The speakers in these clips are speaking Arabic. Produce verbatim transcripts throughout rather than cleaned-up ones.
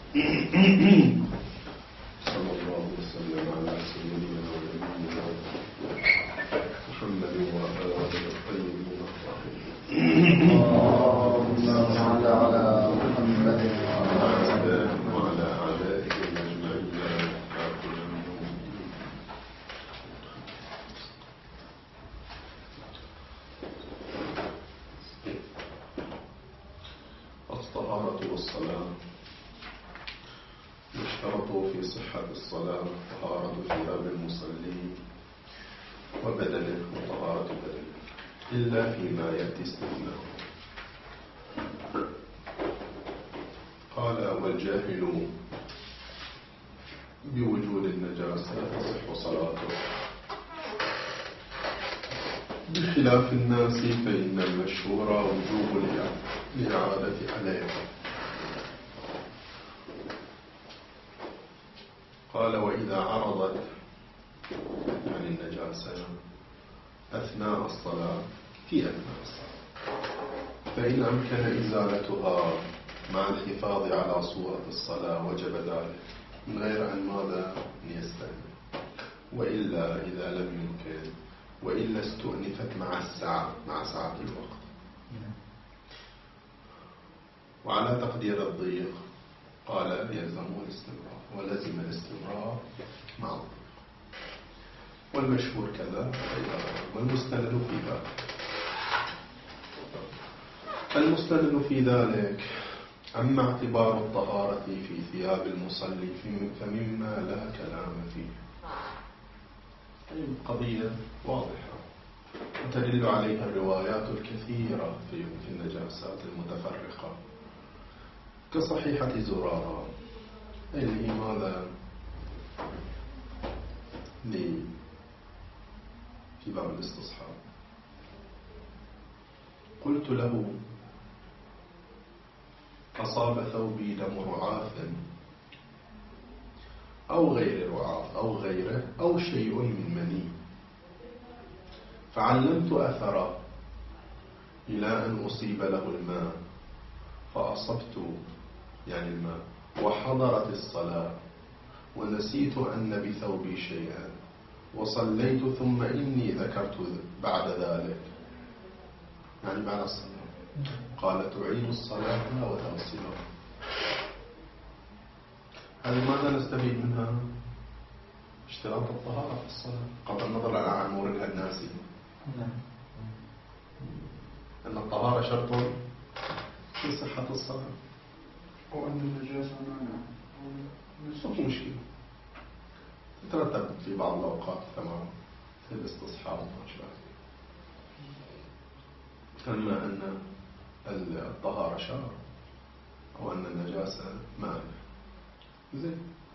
صلى الله وسلم على سيدنا ونبينا محمد وآله الطيبين الطاهرين. اللهم صل على محمد وعلى آله أجمعين. الطهارة والصلاة. يشترط في صحة الصلاة طهارة ثياب المصلي وبدنه وطهارة بدنه إلا فيما يأتي استثناء. قال والجاهل بوجود النجاسة تصح صلاته بخلاف الناس فإن المشهور وجوب الإعادة عليه. قال وإذا عرضت يعني النجاسة أثناء الصلاة في أثناء الصلاة فإن أمكن إزالتها مع الحفاظ على صورة الصلاة وجب ذلك من غير أن ماذا يستأنف، وإلا إذا لم يمكن وإلا استؤنفت مع الساعة مع ساعة الوقت. وعلى تقدير الضيق قال يلزم الاستمرار ولزم الاستمرار مع الضيق، والمشهور كذا والمستند في ذلك. المستند في ذلك أما اعتبار الطهارة في ثياب المصلي فمما لا كلام فيه، القضية واضحة وتدل عليها الروايات الكثيرة في النجاسات المتفرقة كصحيحة زرارة اللي هي ماذا لي في باب الاستصحاب. قلت له أصاب ثوبي دم رعاف أو غير رعاف أو غيره أو شيء من مني، فعلمت أثره إلى أن أصيب له الماء فأصبت يعني الماء وحضرت الصلاة ونسيت أن بثوبي شيئا وصليت ثم إني ذكرت بعد ذلك يعني بعد الصلاة. قال تعيد الصلاة وتغسلها. هذه ماذا نستفيد منها؟ اشتراط الطهارة في الصلاة قبل النظر على أمورها الناسي، أن الطهارة شرط في صحة الصلاة وأن النجاسة مانع مش مشكلة تترتب في بعض الأوقات تمام في الاستصحاب ما شاء. أما أن الطهارة شرط أو أن النجاسة مانع زين.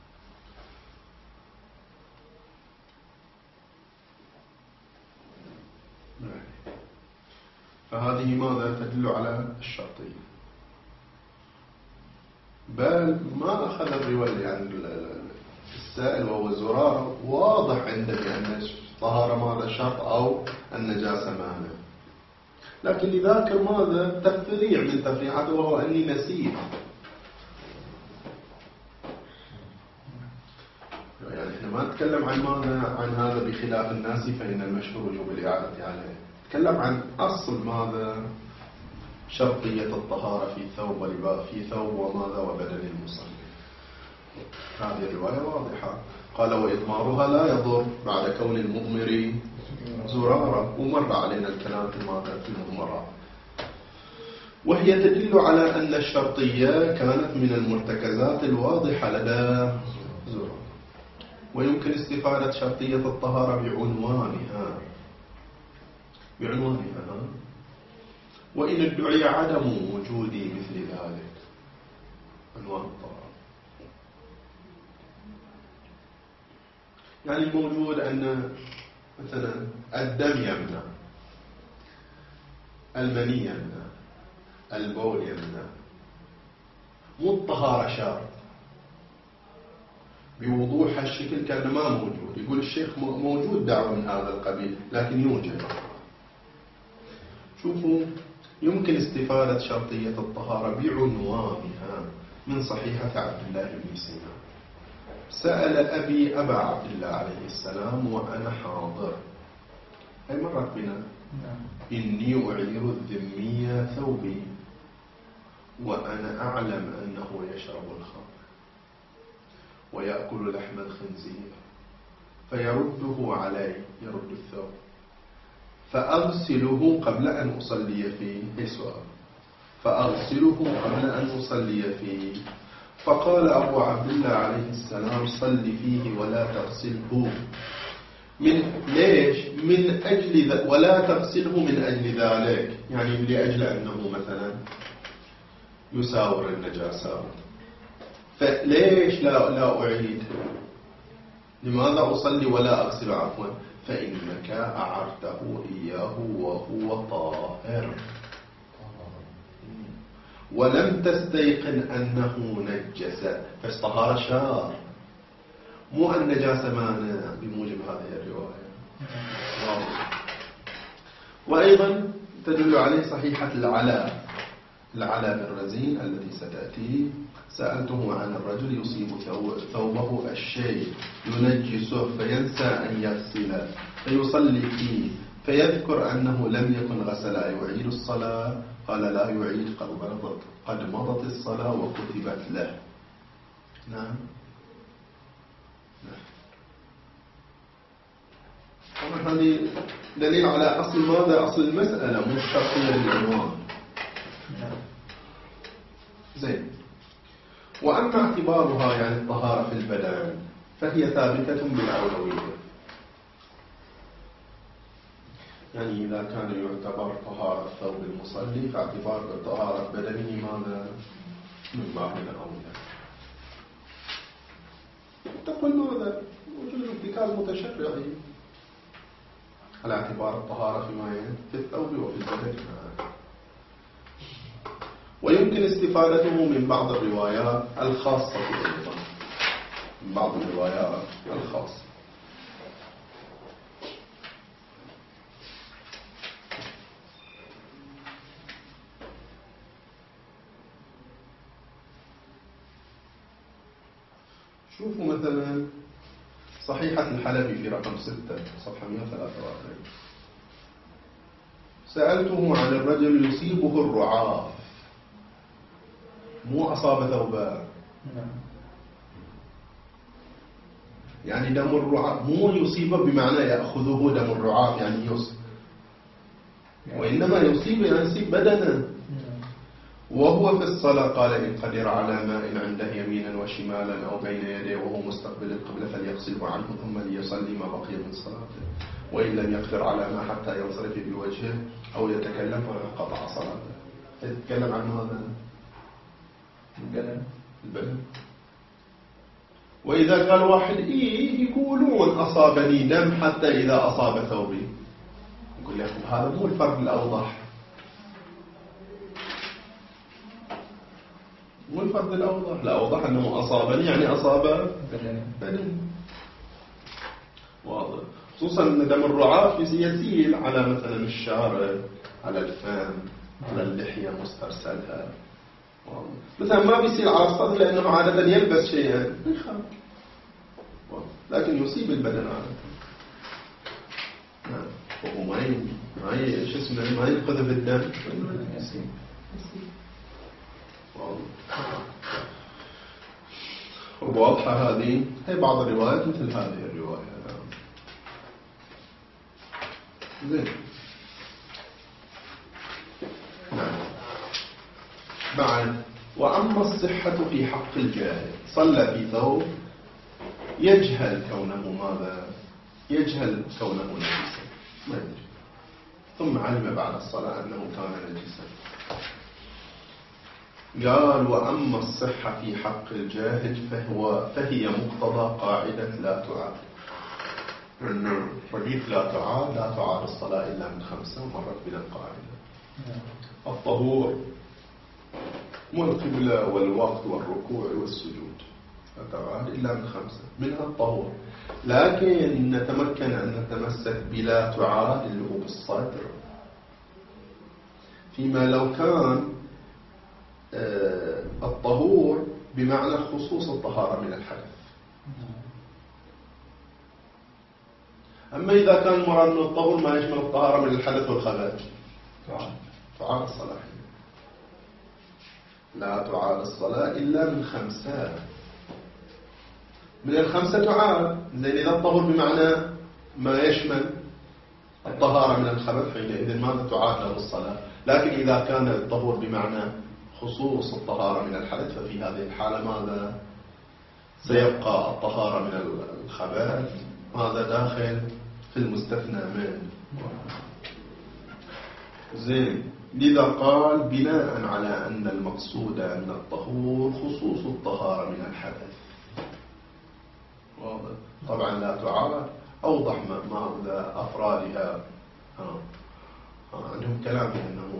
فهذه ماذا تدل على الشرطية، بل ما أخذ الرواية يعني السائل وهو زرار واضح عنده بأن الطهارة ماذا شرط أو النجاسة مانع، لكن لذاكر ماذا تفريع من تفريعاته وهو أني نسيت. يعني احنا ما نتكلم عن ماذا عن هذا بخلاف الناس فإن المشهور وجوب الإعادة عليه، نتكلم عن أصل ماذا شرطية الطهارة في ثوب ولباس في ثوب وماذا وبدن المصلي. هذه الرواية واضحة. قال وإضمارها لا يضر بعد كون المضمر زرارة، ومر علينا الكلام في ماذا في المضمرات. وهي تدل على أن الشرطية كانت من المرتكزات الواضحة لدى زرارة، ويمكن استفادة شرطية الطهارة بعنوانها بعنوانها وإن ادعي عدم وجود مثل ذلك عنوان الطهارة. يعني الموجود أن مثلا الدم يمنع، المني يمنع، البول يمنع، مو الطهارة شرط بوضوح الشكل كان ما موجود. يقول الشيخ موجود دعوة من هذا القبيل لكن يوجد. شوفوا يمكن استفادة شرطية الطهارة بعنوانها من صحيحة عبد الله بن سينا: سأل أبي أبا عبد الله عليه السلام وأنا حاضر، أي مرت بنا، إني أعير الذمية ثوبي وأنا أعلم أنه يشرب الخمر ويأكل لحم الخنزير، فيرده علي، يرد الثوب، فأغسله قبل أن أصلي فيه. أي سؤال؟ فأغسله قبل أن أصلي فيه. فقال أبو عبد الله عليه السلام: صل فيه ولا تغسله. من ليش؟ من أجل ذ... ولا تغسله من أجل ذلك، يعني لأجل أنه مثلا يساور النجاسات. فليش لا لا أعيد؟ لماذا أصلي ولا أغسل؟ عفوا، فإنك أعرته إياه وهو طاهر ولم تستيقن أنه نجس، فالطهارة شار، مو النجاسة مانع بموجب هذه الرواية. وأيضا تدل عليه صحيحة العلاء العلاء بن رزين التي ستأتي: سألته عن الرجل يصيب ثوبه الشيء ينجسه فينسى أن يغسل فيصلي فيه فيذكر أنه لم يكن غسل، يعيد الصلاة؟ قال: لا يعيد، قد مضت قد مضت الصلاة وكتبت له. نعم. طبعا هذه دليل على أصل ماذا؟ أصل المسألة، مش شرطية للعنوان. زين. وأما اعتبارها يعني الطهارة في البدن فهي ثابتة بالأولوية، يعني إذا كان يعتبر طهارة ثوب المصلي فاعتبار طهارة بدنه ماذا؟ من باب أولى. تقول ماذا؟ وجود ارتكاز متشرعي على اعتبار الطهارة فيما في الثوب وفي البدن. ويمكن استفادته من بعض الروايات الخاصة أيضا، من بعض الروايات الخاصة. شوفوا مثلا صحيحة الحلبي في رقم ستة صفحة مئة وثلاثة وأربعين: سألته عن الرجل يصيبه الرعاف، مو أصاب ثوبه، يعني دم الرعاف، مو يصيبه بمعنى يأخذه دم الرعاف يعني يصيب، وإنما يصيب يعني يصيب بدنه وهو في الصلاة. قال: إن قدر على ماء عنده يمينا وشمالا أو بين يديه وهو مستقبل القبلة فليغسله عنه ثم ليصلي ما بقي من صلاته، وإن لم يقدر على ماء حتى ينصرف بوجهه أو يتكلم فقطع صلاته. يتكلم عن هذا البدن. وإذا قال واحد: إيه يقولون أصابني دم حتى إذا أصاب ثوبي، يقول لكم هذا مو الفرق الأوضح، مو الفرق الأوضح. الأوضح أنه أصابني يعني أصاب بدن، واضح. خصوصا أن دم الرعاف يسيل على مثلا الشارع، على الفم، على اللحية مسترسلها، مثلا ما بيصير على الصدر لأنه عادة يلبس شيئا يخاف، لكن يصيب البدن عادة. نعم. وهو ما ي... ما ي... شو اسمه ما ينقذف الدم، يصيب. واضحة هذه. هي بعض الروايات مثل هذه الرواية. زين. نعم. بعد: وأما الصحة في حق الجاهل، صلى في ثوب يجهل كونه ماذا؟ يجهل كونه نجسا، ما يدري، ثم علم بعد الصلاة أنه كان نجسا. قال: وأما الصحة في حق الجاهل فهو فهي مقتضى قاعدة لا تعاد. إنه حديث لا تعاد لا تعاد الصلاة إلا من خمسة، ومرت بنا القاعدة. الطهور، مو القبلة والوقت والركوع والسجود، لا تعاد إلا من خمسة، منها الطهور. لكن نتمكن أن نتمسك بلا تعاد اللي هو بالصدر، فيما لو كان الطهور بمعنى خصوص الطهارة من الحدث. أما إذا كان مراد من الطهور ما يشمل الطهارة من الحدث والخبث تعاد الصلاة. لا تعاد الصلاة إلا من خمسة. من الخمسة تعاد. زين إذا الطهور بمعنى ما يشمل الطهارة من الخبث حينئذ ماذا تعاد له الصلاة. لكن إذا كان الطهور بمعنى خصوص الطهارة من الحدث ففي هذه الحالة ماذا سيبقى الطهارة من الخبث هذا داخل في المستثنى منه. زين لذا قال بناء على أن المقصود أن الطهور خصوص الطهارة من الحدث. واضح. طبعا لا تعاد أوضح ماذا أفرادها. ها. ها. عندهم كلام بأنه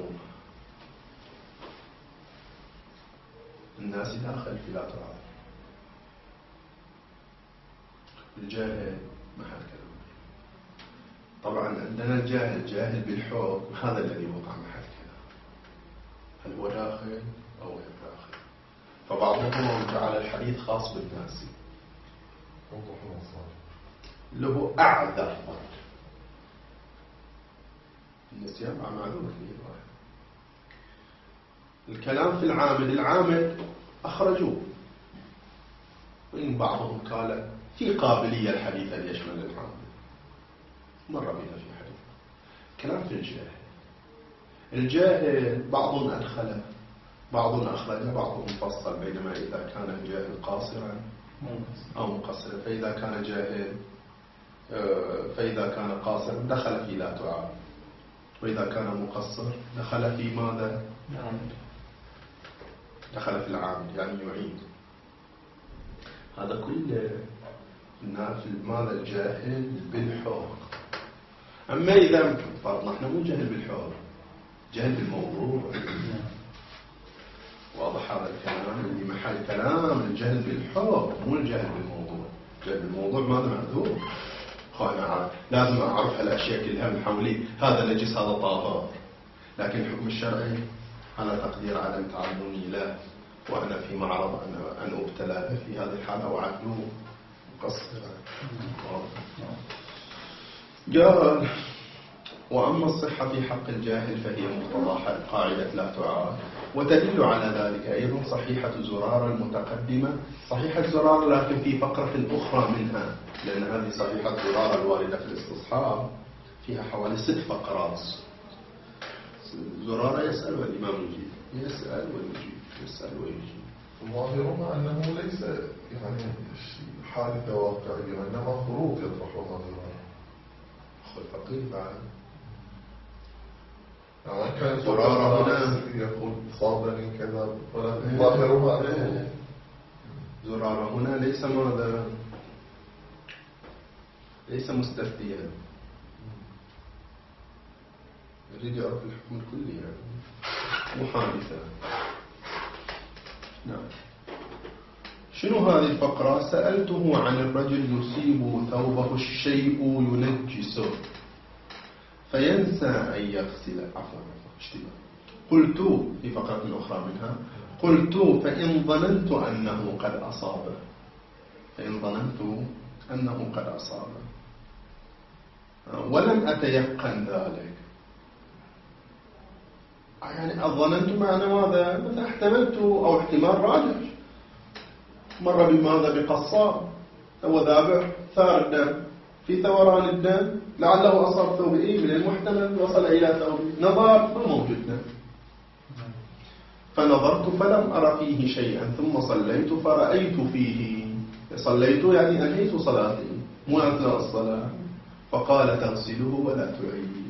الناس داخل في لا تعاد. الجاهل محل كلام. طبعا عندنا الجاهل جاهل بالحكم هذا الذي وقع محل كلام. هل هو داخل أو غير داخل. فبعضهم جعل الحديث خاص بالناس له أعذر النسيان مع معذور فيه. الكلام في العامل العامل أخرجوه وإن بعضهم قال في قابلية الحديث أن يشمل العامل مر بنا في حديث. كلام في الجاهل الجاهل بعض أدخله بعض أخرجه بعضهم فصل بينما إذا كان الجاهل قاصرا أو مقصرا. فإذا كان جاهل فإذا كان قاصرا دخل في لا تعاد وإذا كان مقصر دخل في ماذا دخل في العامل يعني يعيد. هذا كله في ماذا الجاهل بالحكم. أما إذا فرضنا نحن مو جهل بالحكم جهل بالموضوع. واضح هذا الكلام اللي محل كلام الجهل بالحكم مو الجهل بالموضوع. الجهل بالموضوع ماذا معذور. أنا لازم أعرف الأشياء كلها من حولي هذا نجس هذا طاهر. لكن الحكم الشرعي على تقدير عدم تعلمني له وأنا في معرض أن أبتلى في هذه الحالة وعدله مقصرا. قال وأما الصحة في حق الجاهل فهي مقتضى قاعدة لا تعاد. وتدل على ذلك أيضا صحيحة زرار المتقدمة. صحيحة زرار لكن في فقرة أخرى منها لأن هذه صحيحة زرار الواردة في الاستصحاب فيها حوالي ست فقرات. زرار يسأل والإمام يجيب يسأل ويجيب يسأل ويجيب. ظاهرها أنه ليس يعني حادثة واقعية وإنما خروج يطرحها زرار. أخو الفقيه بعد يعني كان زرار هنا يقول صابني كذا ولكن ظاهرها أنه زرار هنا ليس ماذا ليس مستفتيا يريد يعرف الحكم الكلي يعني محادثة. نعم. شنو هذه الفقرة؟ سألته عن الرجل يصيب ثوبه الشيء ينجسه فينسى أن يغسل عفوا اشتباه. قلت في فقرة أخرى منها قلت فإن ظننت أنه قد أصابه فإن ظننت أنه قد أصابه ولم أتيقن ذلك يعني ظننت معنى ماذا مثلا احتملت أو احتمال راجح مر بماذا بقصاب هو ذابح ثار الدم في ثوران الدم لعله أصاب ثوب إيه من المحتمل وصل إلى ثوب نظر ما موجود دم فنظرت فلم أرى فيه شيئا ثم صليت فرأيت فيه صليت يعني أنهيت صلاتي مو أثناء الصلاة فقال تغسله ولا تعيد.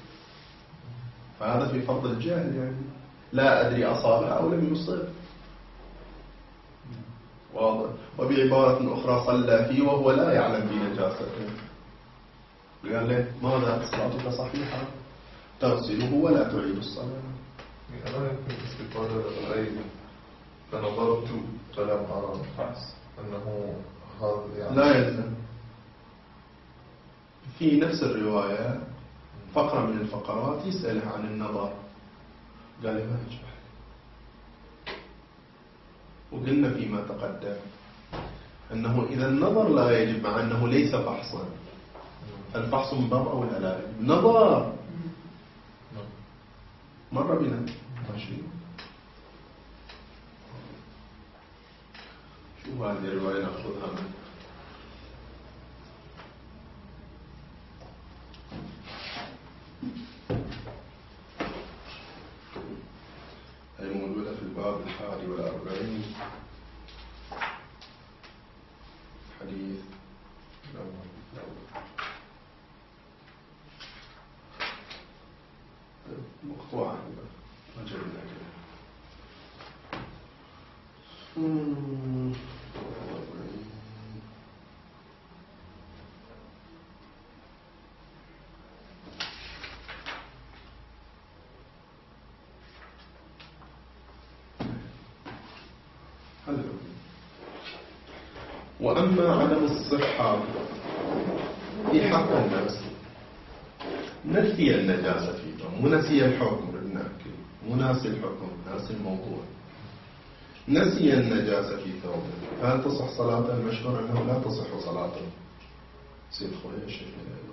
فهذا في فرض الجاهل يعني لا أدري أصابه أو لم يصب. واضح. وبعبارة أخرى صلى فيه وهو لا يعلم بنجاسته قال له ماذا صلاتك صحيحة تغسله ولا تعيد الصلاة. أنا يمكن استفادة الغيب فنظرت فلم أرى أنه هذا يعني لا يلزم. في نفس الرواية فقرة من الفقرات يسألها عن النظر قال ما يجب وقلنا فيما تقدم أنه إذا النظر لا يجب، مع أنه ليس فحصا. الفحص من باب أو لا نظر مر بنا ماشي. شو هذه الرواية نأخذها من هي موجودة في الباب الحادي والأربعين حديث الأول مقطوعة ما جبنا كده. وأما عدم الصحة في حق النفس، نسي النجاسة فيه، مو نسي الحكم بالناكل، مو ناسي الحكم، ناسي الموضوع. نسي النجاسة في ثوبه، هل تصح صلاته؟ المشهور أنه لا تصح صلاته. سيد خويا الشيخ.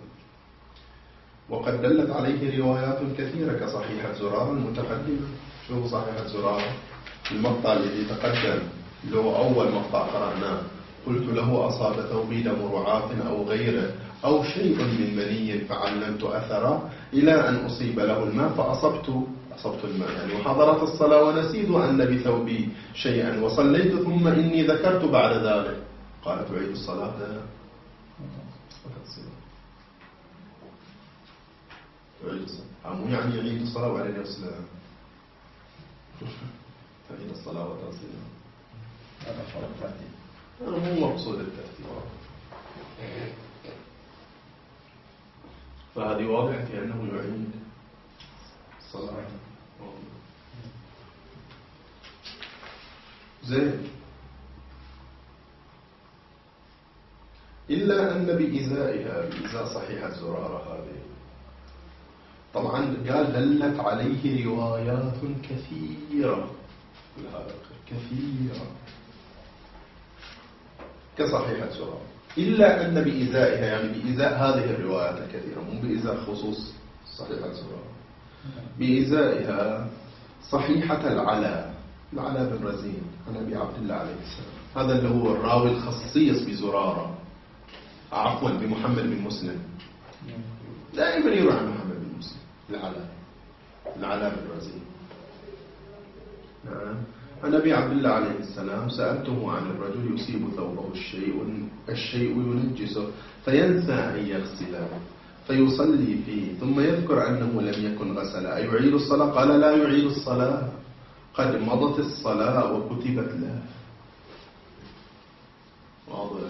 وقد دلت عليه روايات كثيرة كصحيحة زرارة المتقدمة. شو صحيحة زرارة؟ المقطع الذي تقدم له أول مقطع قرأناه، قلت له أصاب ثوبي دم رعاة أو غيره أو شيء من مني فعلمت أثره إلى أن أصيب له الماء فأصبت أصبت الماء يعني وحضرت الصلاة ونسيت أن بثوبي شيئا وصليت ثم إني ذكرت بعد ذلك. قال تعيد الصلاة؟ تعيد الصلاة مو يعني يعيد الصلاة وعليه السلام. تعيد الصلاة وتنصيلها هذا فرق ترتيب، مو مقصود الترتيب. فهذه واضحة في أنه يعيد الصلاة. زين. إلا أن بإزائها، بإزاء صحيحة زرارة هذه طبعا قال دلت عليه روايات كثيرة كثيرة كصحيحة زرارة، إلا أن بإزائها يعني بإزاء هذه الروايات الكثيرة، مو بإزاء خصوص صحيحة زرارة، بإزائها صحيحة العلا العلا بن رزين عن أبي عبد الله عليه السلام، هذا اللي هو الراوي الخصيص بزرارة، عفوا بمحمد بن مسلم، دائما يروي عن محمد بن مسلم العلا العلا بن رزين. نعم. عن أبي عبد الله عليه السلام سألته عن الرجل يصيب ثوبه الشيء الشيء ينجسه فينسى أن يغسله فيصلي فيه ثم يذكر أنه لم يكن غسل أيعيد الصلاة؟ قال لا يعيد الصلاة، قد مضت الصلاة وكتبت له. واضح.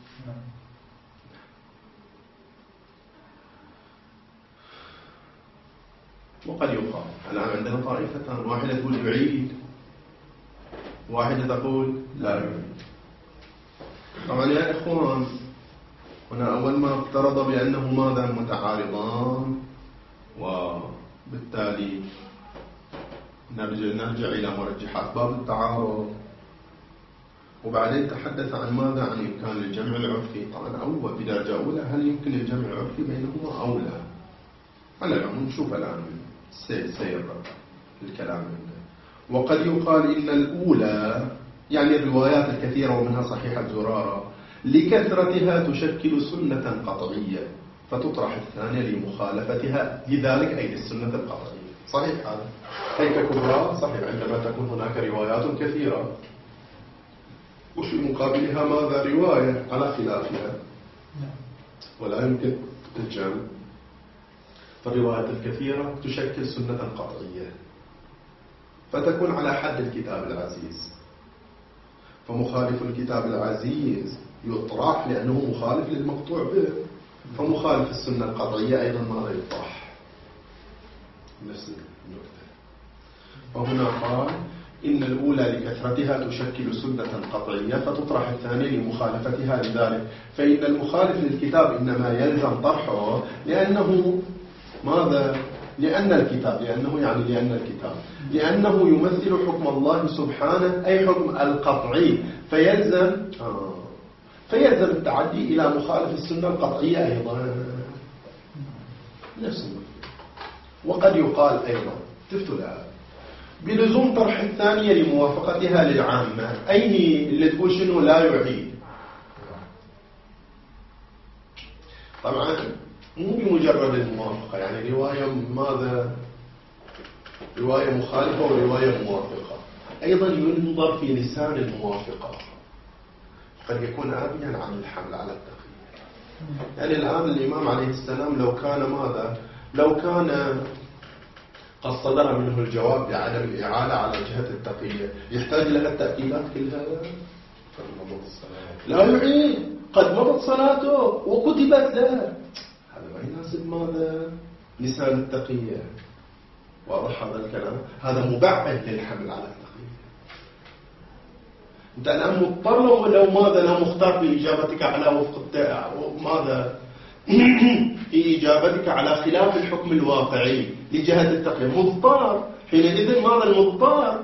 وقد يقال الآن عندنا طائفتان، واحدة تقول يعيد، واحدة تقول لا يعيد. طبعا يا إخوان هنا أول ما افترض بأنه ماذا متعارضان، وبالتالي نرجع, نرجع إلى مرجحات باب التعارض، وبعدين تحدث عن ماذا؟ عن إمكان الجمع العرفي. طبعا أول بدرجة أولى هل يمكن الجمع العرفي بينهما أو لا؟ على العموم نشوف الآن سير الكلام منه. وقد يقال إن الأولى يعني الروايات الكثيرة ومنها صحيحة زرارة لكثرتها تشكل سنة قطعية فتطرح الثانية لمخالفتها لذلك أي للسنة القطعية. صحيح هذا هيك كبرى صحيح عندما تكون هناك روايات كثيرة وفي مقابلها ماذا؟ رواية على خلافها ولا يمكن الجمع، فالروايات الكثيرة تشكل سنة قطعية فتكون على حد الكتاب العزيز، فمخالف الكتاب العزيز يطرح لأنه مخالف للمقطوع به، فمخالف السنة القطعية أيضا ماذا يطرح؟ نفس النقطة. فهنا قال إن الأولى لكثرتها تشكل سنة قطعية فتطرح الثانية لمخالفتها لذلك، فإن المخالف للكتاب إنما يلزم طرحه لأنه ماذا؟ لأن الكتاب، لأنه يعني لأن الكتاب لأنه يمثل حكم الله سبحانه، أي حكم القطعي، فيلزم آه فيلزم التعدي إلى مخالف السنة القطعية أيضا نفس المثل. وقد يقال أيضا تفتلها بلزوم طرح الثانية لموافقتها للعامة. أين اللي تقول شنو لا يعيد؟ طبعا مو بمجرد الموافقة، يعني رواية ماذا رواية مخالفة ورواية موافقة، أيضا ينظر في لسان الموافقة، قد يكون آبيا عن الحمل على التقييد. يعني الآن الإمام عليه السلام لو كان ماذا لو كان قد صدر منه الجواب بعدم الإعالة على جهة التقية، يحتاج لها التأكيدات كلها؟ لا يعيد، قد مضت صلاته وكتبت له، هذا ما يناسب ماذا لسان التقية. واضح هذا الكلام؟ هذا مبعد للحمل على التقية. أنت الآن مضطر لو ماذا لو مختار في إجابتك على وفق ماذا في إجابتك على خلاف الحكم الواقعي لجهة التقية، مضطر حينئذ ماذا المضطر؟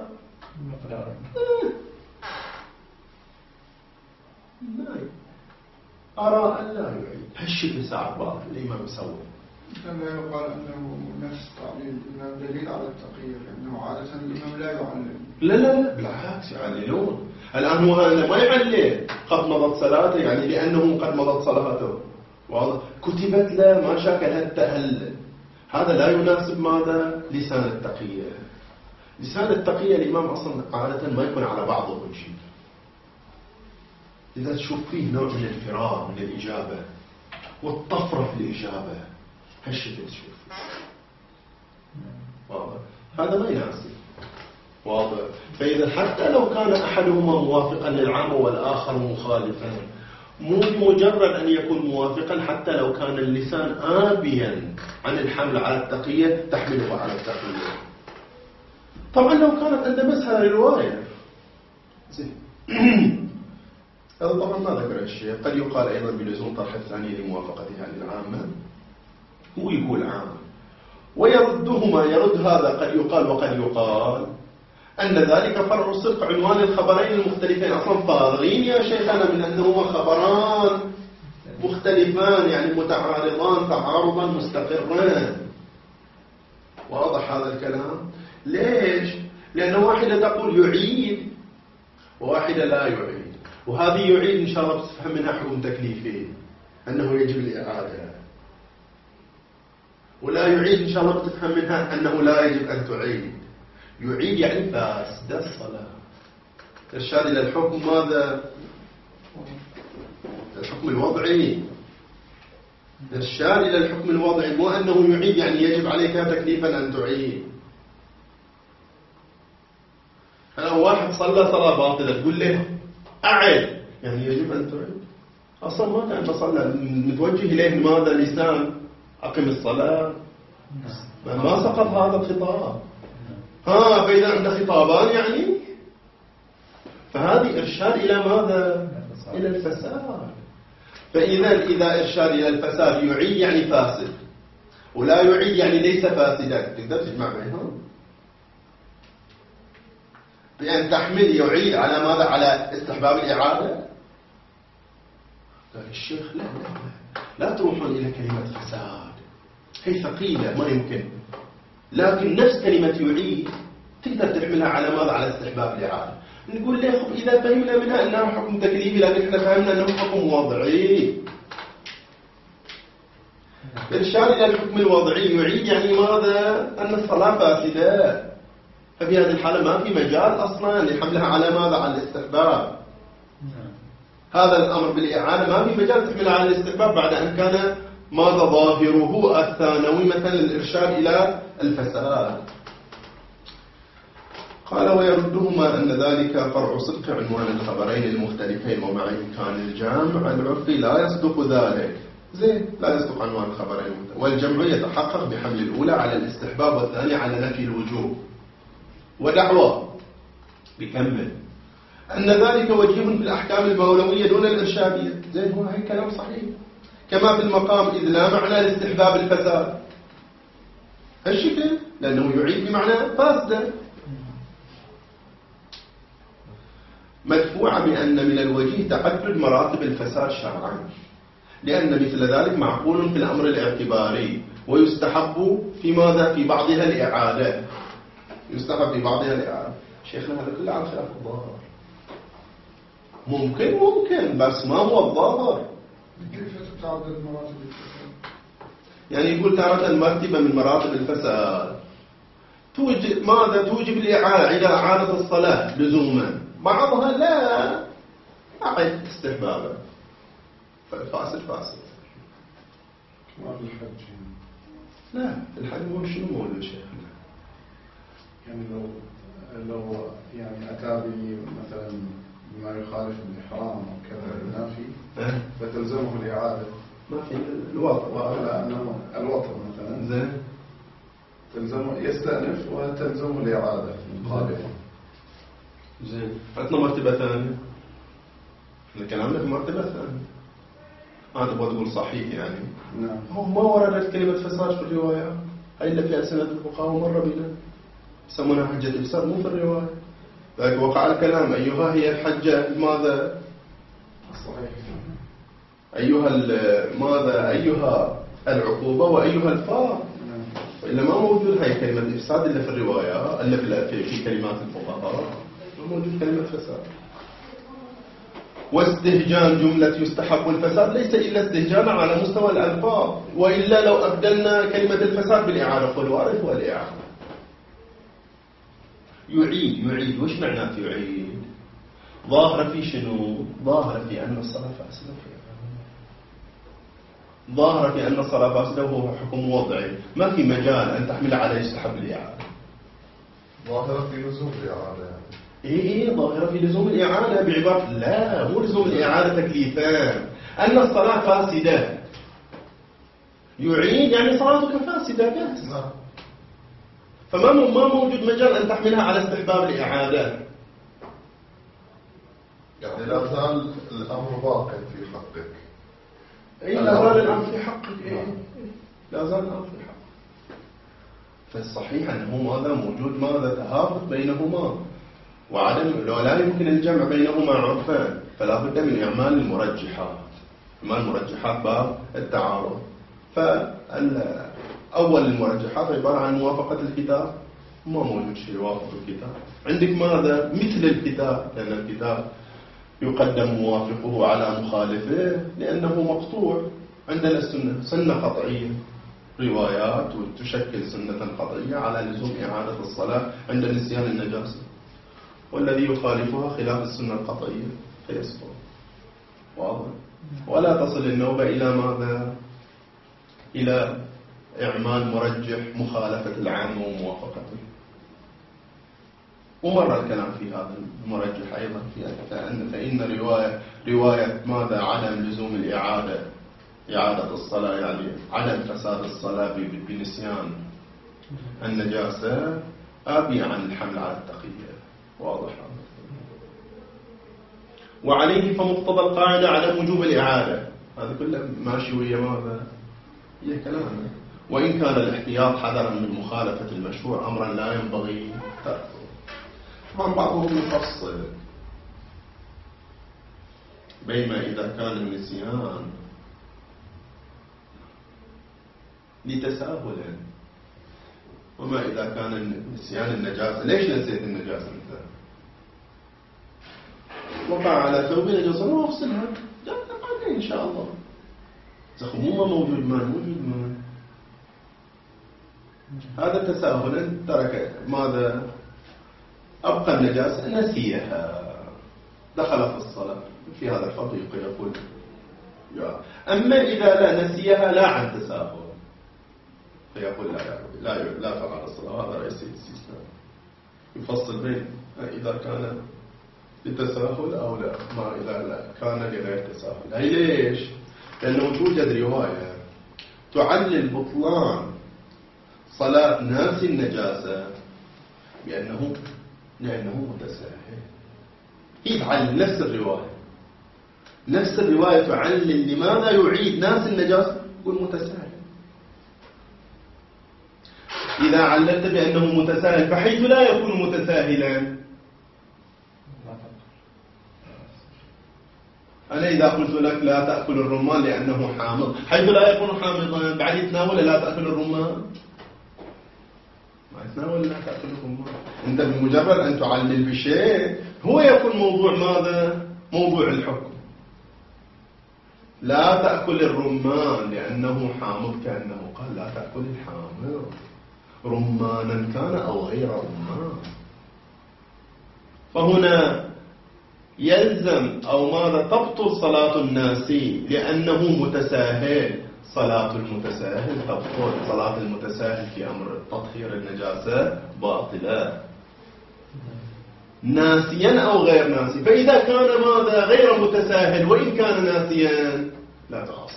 لا أرى أن لا يعيد. هالشيء ساعة بعض الإمام يسوي. لا يقال أنه نفس تعليل الإمام دليل على التقية، لأنه عادة الإمام لا يعلل. لا لا لا بالعكس يعللون. الآن هو ما يعلل قد مضت صلاته، يعني لأنه قد مضت صلاته واضح كتبت له ما شاكلها التهلل، هذا لا يناسب ماذا لسان التقية. لسان التقية الإمام أصلا عادة ما يكون على بعض الوجه، إذا تشوف فيه نوع من الفرار من الإجابة والطفرة في الإجابة، هالشيء تشوف واضح، هذا ما يناسب واضح. فإذا حتى لو كان أحدهما موافقا للعام والآخر مخالفا، مو بمجرد أن يكون موافقا حتى لو كان اللسان آبيا عن الحمل على التقية تحمله على التقية. طبعا لو كانت عند مسألة رواية زين هذا طبعا ما ذكر الشيء. قد يقال أيضا بلزوم طرح الثانية لموافقتها للعامة، هو يقول عام ويردهما، يرد هذا قد يقال وقد يقال أن ذلك فرع الصدق عنوان الخبرين المختلفين. أصلا فارغين يا شيخنا من أنهما خبران مختلفان، يعني متعارضان تعارضا مستقران. واضح هذا الكلام؟ ليش؟ لأن واحدة تقول يعيد وواحدة لا يعيد، وهذه يعيد إن شاء الله بتفهم منها حكم تكليفي أنه يجب الإعادة، ولا يعيد إن شاء الله بتفهم منها أنه لا يجب أن تعيد. يعيد يعني فاسد الصلاة. إرشاد إلى الحكم ماذا؟ الحكم الوضعي. إرشاد إلى الحكم الوضعي، مو أنه يعيد يعني يجب عليك تكليفا أن تعيد. أنا واحد صلى صلاة باطلة تقول له أعد، يعني يجب أن تعيد؟ أصلا ما كان تصلى، متوجه إليه ماذا؟ لسان أقم الصلاة، ما سقط هذا الخطاب. ها فإذا عند خطابان يعني فهذه إرشاد إلى ماذا؟ إلى الفساد. فإذا إذا إرشاد إلى الفساد يعيد يعني فاسد، ولا يعيد يعني ليس فاسدا، تقدر تجمع بينهم؟ بأن تحمل يعيد على ماذا؟ على استحباب الإعادة. قال الشيخ لا لا لا تروحون إلى كلمة فساد، هي ثقيلة ما يمكن، لكن نفس كلمة يعيد تقدر تحملها على ماذا؟ على استحباب الإعادة. نقول ليه إذا فهمنا منها أنه حكم تكليفي، لكن احنا فهمنا أنه حكم وضعي. إرشاد إلى الحكم الوضعي يعيد يعني ماذا؟ أن الصلاة فاسدة، ففي هذه الحالة ما في مجال أصلا لحملها على ماذا؟ على الاستحباب. هذا الأمر بالإعادة ما في مجال تحملها على الاستحباب بعد أن كان ماذا ظاهره الثانوي مثلا الإرشاد إلى الفساد. قال ويردهما أن ذلك فرع صدق عنوان الخبرين المختلفين، ومع إمكان الجمع العرفي لا يصدق ذلك. زين لا يصدق عنوان الخبرين المختلفين، والجمع يتحقق بحمل الأولى على الاستحباب والثانية على نفي الوجوب. ودعوى بكمل أن ذلك وجيه في الأحكام المولوية دون الإرشادية. زين هو هي كلام صحيح، كما في المقام إذ لا معنى لاستحباب الفساد. هالشكل، لأنه يعيد بمعنى فاسدة. مدفوعة بأن من الوجيه تعدد مراتب الفساد شرعا، لأن مثل ذلك معقول في الأمر الاعتباري، ويستحب في ماذا؟ في بعضها الإعادة. يستحب في بعضها الإعادة. شيخنا هذا كله على خلاف الظاهر. ممكن ممكن بس ما هو الظاهر. كيف تتعدد مراتب الفساد؟ يعني يقول تارة مرتبة من مراتب الفساد توجب ماذا؟ توجب الإعادة، إعادة الصلاة لزوما، بعضها لا أعد استحبابا. فاسد فاسد. ما في الحج لا الحج مو شنو مولد شيخنا؟ يعني لو لو يعني أتى مثلا بما يخالف الإحرام أو كذا ينافي فتلزمه الإعادة. ما في الوطء ولا أنه الوطء مثلا زين تلزمه يستأنف وتلزمه الإعادة في المقابل. زين عندنا مرتبة ثانية. الكلام في مرتبة ثانية. ما تبغى تقول صحيح يعني. نعم. هو ما وردت كلمة فساد في الروايات. هاي اللي في ألسنة الفقهاء ومر بنا. يسمونها حجة الفساد مو في الرواية. لكن وقع الكلام أيها هي الحجة ماذا؟ صحيح. أيها ماذا؟ أيها العقوبة وأيها الفار. وإلا ما موجود هاي كلمة الإفساد إلا في الرواية إلا في في كلمات الفقهاء. ما موجود كلمة فساد. واستهجان جملة يستحق الفساد ليس إلا استهجان على مستوى الألفاظ، وإلا لو أبدلنا كلمة الفساد بالإعادة فالوارث والإعادة. يعيد يعيد وش معناه يعيد؟ ظاهر في شنو؟ ظاهر في أن الصلاة فاسدة. ظاهر في أن الصلاة فاسدة وهو حكم وضعي، ما في مجال أن تحمل على يستحب الإعادة. ظاهرة في لزوم الإعادة يعني. إيه ظاهرة في لزوم الإعادة بعبارة لا مو لزوم الإعادة تكليفان. أن الصلاة فاسدة يعيد يعني صلاتك فاسدة بس. نعم. فما ما موجود مجال أن تحملها على استحباب الإعادة. يعني لا زال الأمر باق في حقك. إيه لا زال الأمر في حقك. إيه لا زال الأمر في حقك. فالصحيح أنه ماذا موجود ماذا تهافت بينهما وعدم ولا يمكن الجمع بينهما عرفان، فلا بد من إعمال المرجحات. إعمال المرجحات باب التعارض. فأول المرجحات عبارة عن موافقة الكتاب، ما موجود شيء يوافق الكتاب. عندك ماذا؟ مثل الكتاب، لأن الكتاب يقدم موافقه على مخالفه لأنه مقطوع. عندنا السنة سنة قطعية، روايات وتشكل سنة قطعية على لزوم إعادة الصلاة عند نسيان النجاسة، والذي يخالفها خلاف السنة القطعية فيسقط. واضح؟ ولا تصل النوبة إلى ماذا؟ إلى إعمال مرجح مخالفة العام وموافقته. ومر الكلام في هذا المرجح أيضا في فإن فإن رواية رواية ماذا؟ عدم لزوم الإعادة، إعادة الصلاة يعني عدم فساد الصلاة بنسيان النجاسة أبي عن الحمل على التقية. واضح؟ وعليه فمقتضى القاعدة عدم وجوب الإعادة. هذا كله ماشي ويا ماذا؟ هي كلامنا. وإن كان الاحتياط حذرا من مخالفة المشروع أمرا لا ينبغي تركه. طبعا بعضهم يفصل بينما إذا كان النسيان لتساهل وما إذا كان نسيان النجاسة. ليش نسيت النجاسة أنت؟ وقع على ثوبي نجاسة واغسلها بعدين إن شاء الله. زخمومة موجود ماء موجود ماء. هذا تساهلا ترك ماذا؟ أبقى النجاسة نسيها دخل في الصلاة. في هذا الفرق يقول أما إذا لا نسيها لا عن تساهل فيقول لا لا لا فعل الصلاة. هذا رئيس الاستثناء يفصل بين إذا كان لتساهل أو لا، ما إذا لا كان لغير تساهل. هي ليش؟ لأنه توجد رواية تعلل بطلان صلاة ناس النجاسة بأنه لأنه متساهل. هي تعلل نفس الرواية نفس الرواية تعلل لماذا يعيد ناس النجاسة يقول متساهل. إذا عللت بأنه متساهل فحيث لا يكون متساهلا؟ أنا إذا قلت لك لا تأكل الرمان لأنه حامض، حيث لا يكون حامضا بعد يتناول لا تأكل الرمان؟ ما يتناول لا تأكل الرمان. أنت بمجرد أن تعلل بشيء هو يكون موضوع ماذا؟ موضوع الحكم. لا تأكل الرمان لأنه حامض، كأنه قال لا تأكل الحامض رمانا كان أو غير رمان. فهنا يلزم أو ماذا تبطل صلاة الناس لأنه متساهل. صلاة المتساهل تبطل، صلاة المتساهل في أمر تطهير النجاسة باطلة ناسيا أو غير ناسي. فإذا كان ماذا غير متساهل وإن كان ناسيا لا تعصر.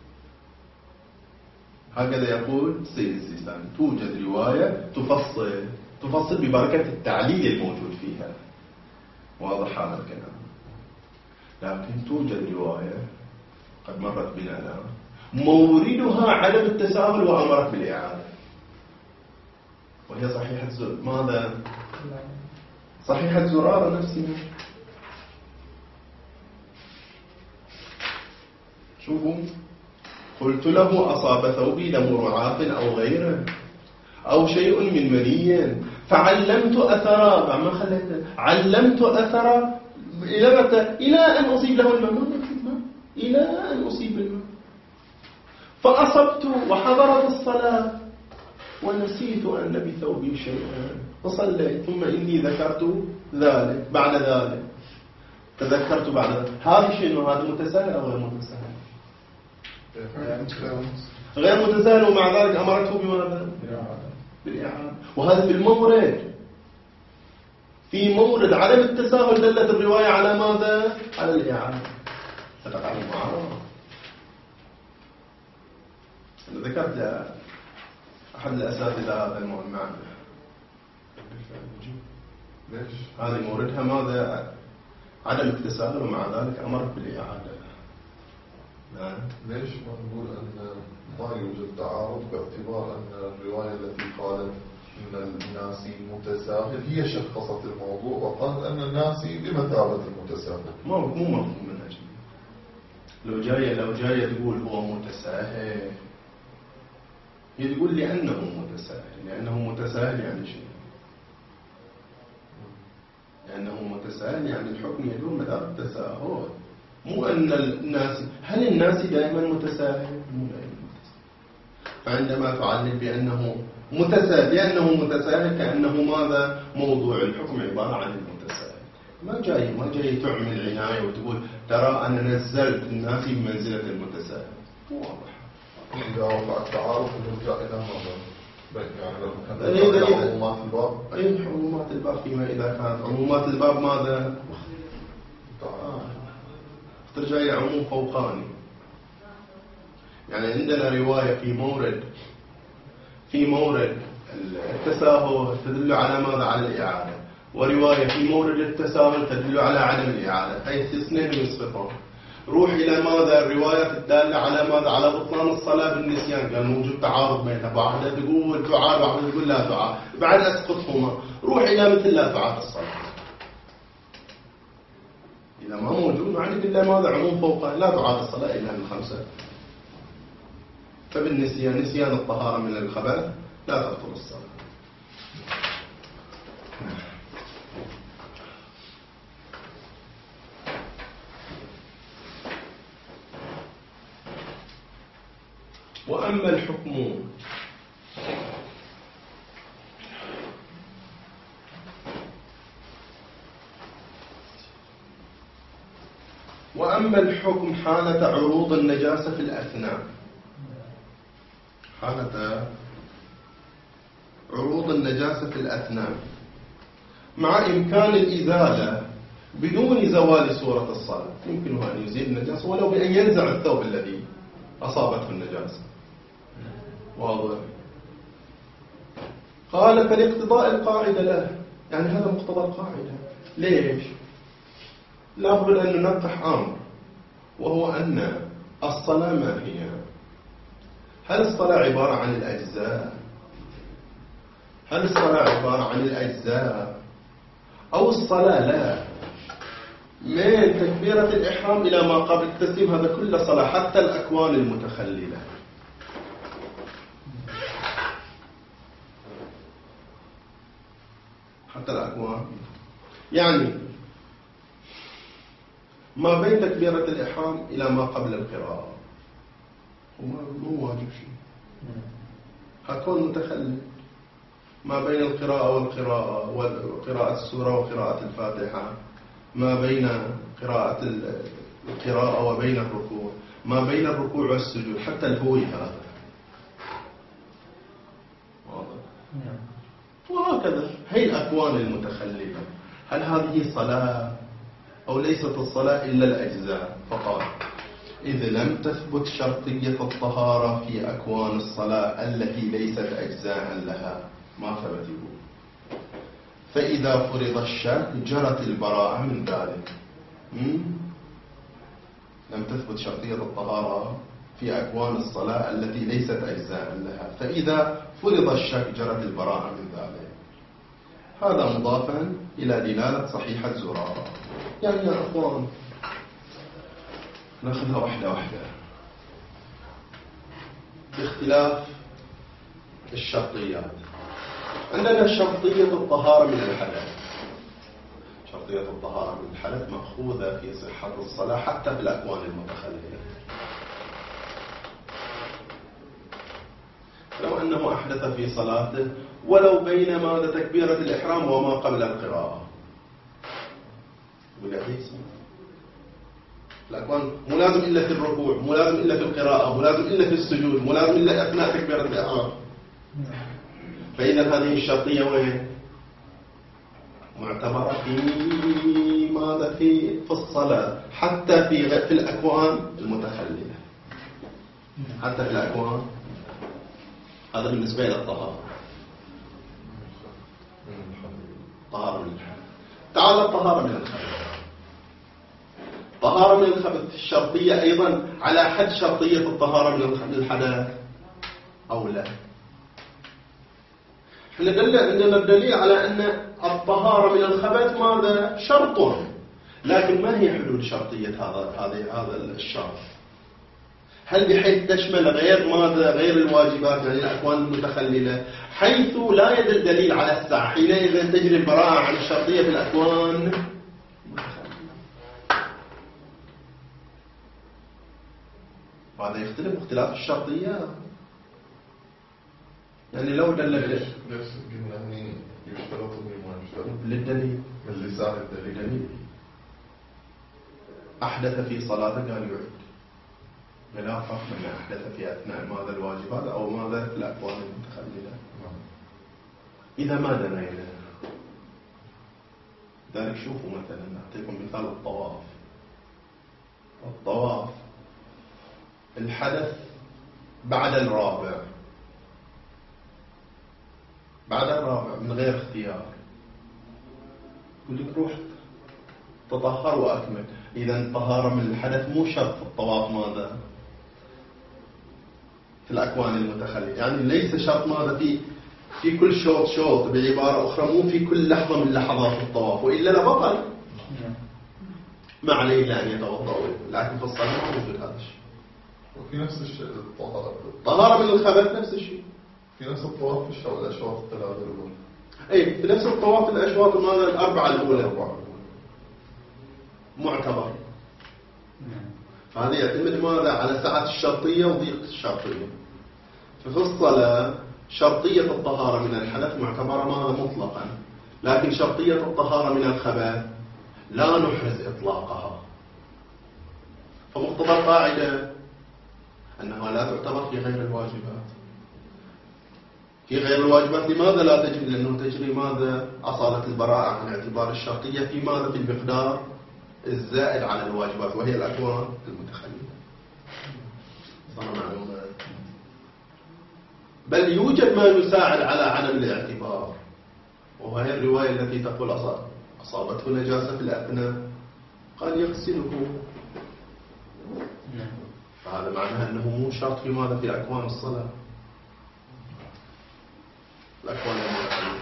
هكذا يقول سيد السيستاني. توجد رواية تفصل تفصل ببركة التعليل الموجود فيها، واضح هذا الكلام. لكن توجد رواية قد مرت بنا الآن موردها عدم التساهل وأمرت بالإعادة، وهي صحيحة زر ماذا؟ صحيحة زرارة نفسها. شوفوا، قلت له أصاب ثوبي دم رعاف أو غيره أو شيء من مني فعلمت أثرا، ما خليت علمت أثرا إلى متى؟ إلى أن أصيب له الماء، إلى أن أصيب الماء. فأصبت وحضرت الصلاة ونسيت أن بثوبي شيئا فصليت، ثم إني ذكرت ذلك بعد ذلك تذكرت بعد ذلك. هذا شيء، هذا متساهل أو غير متساهل؟ غير متساهل، ومع ذلك أمرته بماذا؟ بالإعادة. وهذا في المورد، في مورد عدم التساهل دلت الرواية على ماذا؟ على الإعادة. فتقع المعارضة. أنا ذكرت أحد الأساتذة هذا المهم ليش؟ هذه موردها ماذا؟ عدم التساهل، ومع ذلك أمرت بالإعادة. نعم. ليش ما نقول أن ما يوجد تعارض باعتبار أن الرواية التي قالت أن الناسي متساهل هي شخصت الموضوع وقالت أن الناسي بمثابة المتساهل؟ ما مو مفهوم منها شيء. لو جاية لو جاية تقول هو متساهل، هي تقول لأنه متساهل، لأنه متساهل يعني شيء، لأنه متساهل يعني الحكم يدور مدار التساهل، مو أن الناس. هل الناس دائما متساهل؟ مو دائما متساهل. فعندما تعلل بأنه متساهل لأنه متساهل كأنه ماذا؟ موضوع الحكم عبارة عن المتساهل. ما جاي ما جاي تعمل عناية وتقول ترى أنا نزلت الناس بمنزلة المتساهل. مو واضح. إذا وقع التعارض نرجع إلى ماذا؟ يعني عمومات الباب. أي عمومات الباب فيما إذا كانت عمومات الباب ماذا؟ ترجع إلى عموم فوقاني. يعني عندنا رواية في مورد في مورد التساهل تدل على ماذا؟ على الإعادة، ورواية في مورد التساهل تدل على عدم الإعادة، أي اثنين يسقطون. روح إلى ماذا؟ الروايات الدالة على ماذا؟ على بطلان الصلاة بالنسيان، كان موجود تعارض بينها، بعضها تقول تعاد بعضها تقول لا تعاد، بعد أسقطهما. روح إلى مثل لا تعاد الصلاة، إذا ما موجود معنى بالله ماذا؟ عموم فوقه، لا تعاد الصلاة إلا من خمسة. فبالنسيان نسيان الطهارة من الخبث لا تبطل الصلاة. وأما الحكم وأما الحكم حالة عروض النجاسة في الأثناء، حالة عروض النجاسة في الأثناء مع إمكان الإزالة بدون زوال صورة الصلاة، يمكنه أن يزيل النجاسة ولو بأن ينزع الثوب الذي أصابته النجاسة. واضح؟ قال فلاقتضاء القاعدة له، يعني هذا مقتضى القاعدة. ليش؟ لابد أن ننقح أمر، وهو أن الصلاة ما هي؟ هل الصلاة عبارة عن الأجزاء هل الصلاة عبارة عن الأجزاء أو الصلاة لا؟ من تكبيرة الإحرام إلى ما قبل التسليم هذا كله صلاة، حتى الأكوان المتخللة. حتى الأكوان يعني ما بين تكبيرة الإحرام إلى ما قبل القراءة مو واجب شيء، هكون متخلل ما بين القراءة والقراءة وقراءة السورة وقراءة الفاتحة، ما بين قراءة القراءة وبين الركوع، ما بين الركوع والسجود، حتى الهوي هذا واضح. وهكذا هي الأكوان المتخلفة. هل هذه صلاة أو ليست الصلاة إلا الأجزاء فقط؟ إذ لم تثبت شرطية الطهارة في أكوان الصلاة التي ليست أجزاء لها ما ثبتوا، فإذا فرض الشك جرت البراءة من ذلك. لم تثبت شرطية الطهارة في أكوان الصلاة التي ليست أجزاء لها، فإذا فرض الشك جرت البراءة من ذلك. هذا مضافا إلى دلالة صحيحة زرارة. يعني يا أخوان نأخذها واحدة واحدة باختلاف الشرطيات. عندنا شرطية الطهارة من الحدث. شرطية الطهارة من الحدث مأخوذة في صحة الصلاة حتى في الأكوان المتخللة. لو أنه أحدث في صلاته ولو بين ماذا تكبيرة الإحرام وما قبل القراءة، ولا ليس الأكوان مو لازم إلا في الركوع، مو لازم إلا في القراءة، مو لازم إلا في السجود، مو لازم إلا أثناء تكبيرة الإحرام. فإذا هذه الشرطية وين؟ معتبرة في ماذا في في الصلاة، حتى في في الأكوان المتخللة، حتى في الأكوان. هذا بالنسبة إلى الطهارة. طهارة من الحدث. تعال الطهارة من الخبث. طهارة من الخبث الشرطية أيضا على حد شرطية الطهارة من الحدث أو لا؟ احنا عندنا الدليل على أن الطهارة من الخبث ماذا؟ شرط، لكن ما هي حدود شرطية هذا هذا هذا الشرط؟ هل بحيث تشمل غير ماذا؟ غير الواجبات يعني الأكوان المتخللة، حيث لا يدل دليل على الساعة، حينئذ تجري البراءة عن الشرطية في الأكوان المتخللة. وهذا يختلف اختلاف الشرطيات. يعني لو دل ليش ليش قلنا اني يشترط وما يشترط؟ للدليل، من لسان الدليل. دليل أحدث في صلاته قال يعيد، لا فرق بين أحدث في أثناء ماذا الواجبات أو ماذا في الأكوان المتخللة. إذا ما دنينا ذلك شوفوا مثلا أعطيكم مثال الطواف. الطواف الحدث بعد الرابع، بعد الرابع من غير اختيار، يقول لك روح تطهر وأكمل. إذا الطهارة من الحدث مو شرط في الطواف ماذا؟ في الأكوان المتخللة، يعني ليس شرط ماذا في في كل شوط شوط، بعبارة أخرى مو في كل لحظة من لحظات الطواف، وإلا لبطل ما عليه إلا أن يتوضأ، لكن في الصلاة ما موجود هذا الشيء. وفي نفس الشيء الطهارة طهارة من الخبث نفس الشيء، في نفس الطواف في الشوط الأشواط الثلاثة الأولى. أي في نفس الطواف الأشواط ماذا الأربعة الأولى معتبر. فهذا يعتمد ماذا؟ على سعة الشرطية وضيق الشرطية. ففي الصلاة شرطية الطهارة من الحدث معتبرة ماذا؟ مطلقا، لكن شرطية الطهارة من الخبث لا نحرز إطلاقها. فمقتضى القاعدة أنها لا تعتبر في غير الواجبات. في غير الواجبات لماذا لا تجري؟ لأنه تجري ماذا؟ أصالة البراءة عن اعتبار الشرطية في ماذا؟ في المقدار الزائد على الواجبات وهي الأكوان المتخللة. صار معلومة. بل يوجد ما يساعد على عدم الاعتبار، وهي الرواية التي تقول أصابته نجاسة في الأثناء قال يغسله. فهذا معناه أنه مو شرط في ماذا؟ في الأكوان الصلاة، الأكوان المتخللة.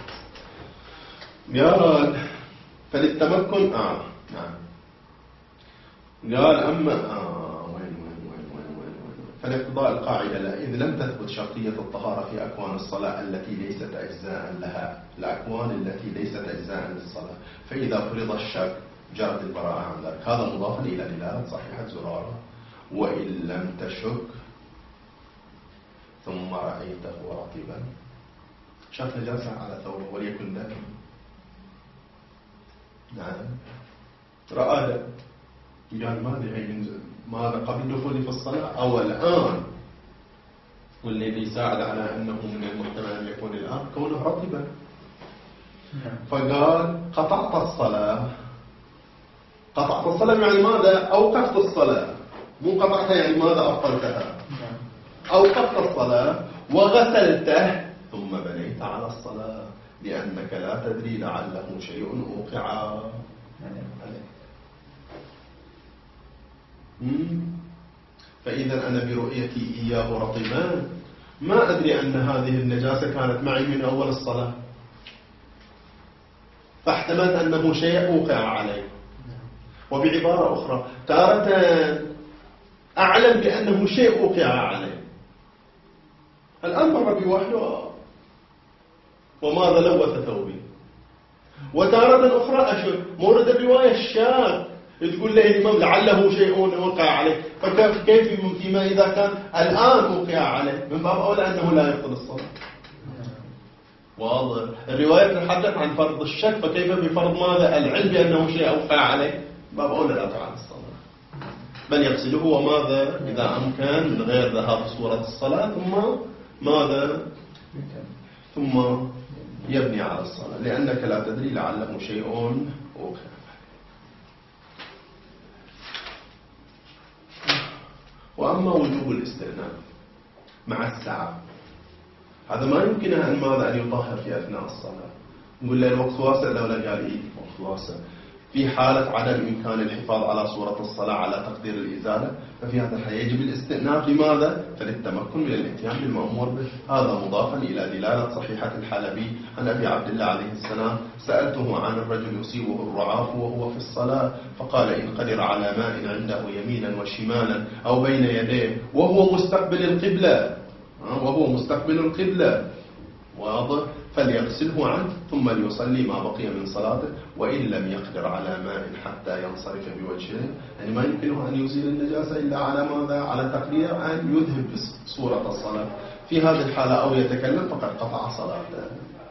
قال فللتمكن آه نعم قال أما آه وين وين وين وين وين وين فلاقتضاء القاعدة لا إذ لم تثبت شرطية الطهارة في أكوان الصلاة التي ليست أجزاء لها الأكوان التي ليست أجزاء للصلاة فإذا فرض الشك جرت البراءة عن ذلك. هذا مضافا إلى دلالة صحيحة زرارة وإن لم تشك ثم رأيته رطبا شاف نجاسة على ثوبه وليكن دم نعم رأى دم قال ماذا ينزل ماذا قبل دخوله في الصلاة أو الآن والذي ساعد على أنه من المحتمل أن يكون الآن كونه رطبا فقال قطعت الصلاة قطعت الصلاة يعني ماذا أوقفت الصلاة مو قطعتها يعني ماذا أبطلتها أوقفت الصلاة وغسلته ثم بنيت على الصلاة لأنك لا تدري لعله شيء أوقع عليه. فإذا أنا برؤيتي إياه رطبان ما أدري أن هذه النجاسة كانت معي من أول الصلاة فاحتملت أنه شيء أوقع عليه. وبعبارة أخرى تارة أعلم بأنه شيء أوقع عليه الآن مر بوحده وماذا لوث ثوبي. وتارة أخرى أشر مورد الرواية الشاذ تقول له الإمام لعله شيء وقع عليه فكيف كيف فيما إذا كان الآن وقع عليه من باب أولى أنه لا يبطل الصلاة. واضح. الرواية تتحدث عن فرض الشك فكيف بفرض ماذا العلم بأنه شيء وقع عليه باب أولى لا تعالى الصلاة بل يغسله وماذا إذا أمكن من غير ذهاب صورة الصلاة ثم ماذا ثم يبني على الصلاة لأنك لا تدري لعله شيء وقع. وأما وجوب الاستئناف مع السعة هذا ما يمكن أن ماذا أن يطهر في أثناء الصلاة. نقول له الوقت واسع لو لا قال إيه وقت واسع في حالة عدم إمكان الحفاظ على صورة الصلاة على تقدير الإزالة ففي هذا الحال يجب الاستئناف لماذا؟ فللتمكن من الاتيان بالمأمور به. هذا مضافا إلى دلالة صحيحة الحلبي عن أبي عبد الله عليه السلام سألته عن الرجل يصيبه الرعاف وهو في الصلاة فقال إن قدر على ماء عنده يمينا وشمالا أو بين يديه وهو مستقبل القبلة وهو مستقبل القبلة واضح فليغسله عنه ثم ليصلي ما بقي من صلاته وإن لم يقدر على ماء حتى ينصرف بوجهه يعني ما يمكنه أن يزيل النجاسة إلا على ماذا على تقدير أن يذهب صورة الصلاة. في هذه الحالة أو يتكلم فقد قطع صلاته.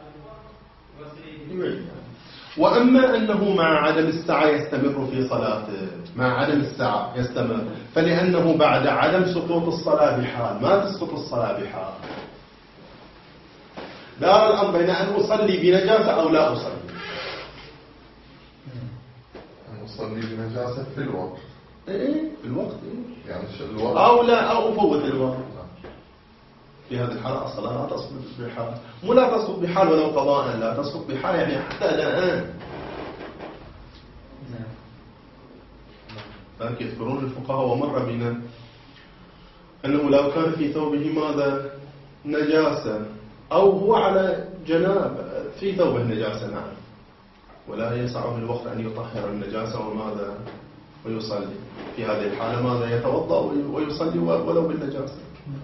وأما أنه مع عدم السعة يستمر في صلاته مع عدم السعة يستمر فلأنه بعد عدم سقوط الصلاة بحال ما تسقط الصلاة بحال دار الأمر بين أن أصلي بنجاسة أو لا أصلي. أن أصلي بنجاسة في الوقت إيه في الوقت إيه؟ يعني الوقت أو لا أو أفوت الوقت. في هذه الحالة الصلاة لا تسقط بحال مو لا تسقط بحال ولو قضاء لا تسقط بحال يعني حتى أداء. لكن يذكرون الفقهاء ومر بنا أنه لو كان في ثوبه ماذا نجاسة أو هو على جناب في ثوبه نجاسة نعم ولا يسعه الوقت أن يطهر النجاسة وماذا ويصلي في هذه الحالة ماذا يتوضأ ويصلي ولو بالنجاسة.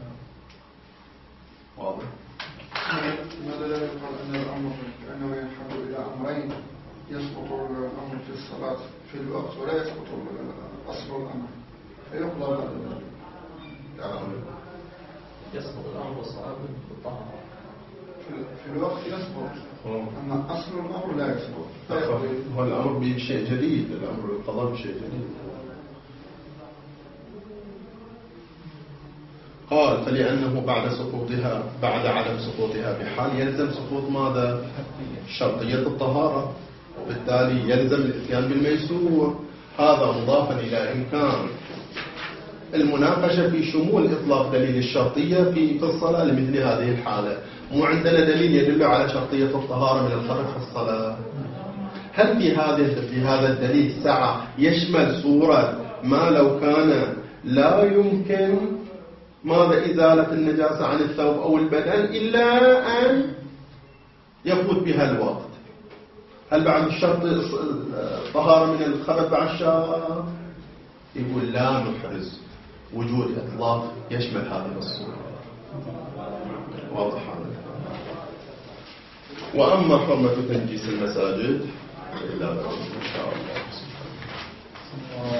واضح. ماذا لا يقال أن الأمر كأنه ينحل إلى أمرين يسقط الأمر في الصلاة في الوقت ولا يسقط أصل الأمر فيقضى بعد ذلك. يسقط الأمر والصلاة بالطهارة في الوقت يسقط أما أصل الأمر لا يسقط. هو الأمر بشيء جديد الأمر بالقضاء بشيء جديد. قال فلأنه بعد سقوطها بعد عدم سقوطها بحال يلزم سقوط ماذا شرطية الطهارة وبالتالي يلزم الاتيان بالميسور. هذا مضافا إلى إمكان المناقشة في شمول إطلاق دليل الشرطية في الصلاة لمثل هذه الحالة. مو عندنا دليل يدل على شرطية الطهارة من الخرج في الصلاة. هل في هذا في هذا الدليل سعة يشمل صورة ما لو كان لا يمكن ماذا إزالة النجاسة عن الثوب أو البدن إلا أن يفوت بها الوقت هل بعد الشرط الطهارة من الخبث بعد الشرط؟ يقول لا نحرز وجود إطلاق يشمل هذه الصورة. واضح هذا. وأما حرمة تنجيس المساجد إلا إن شاء الله.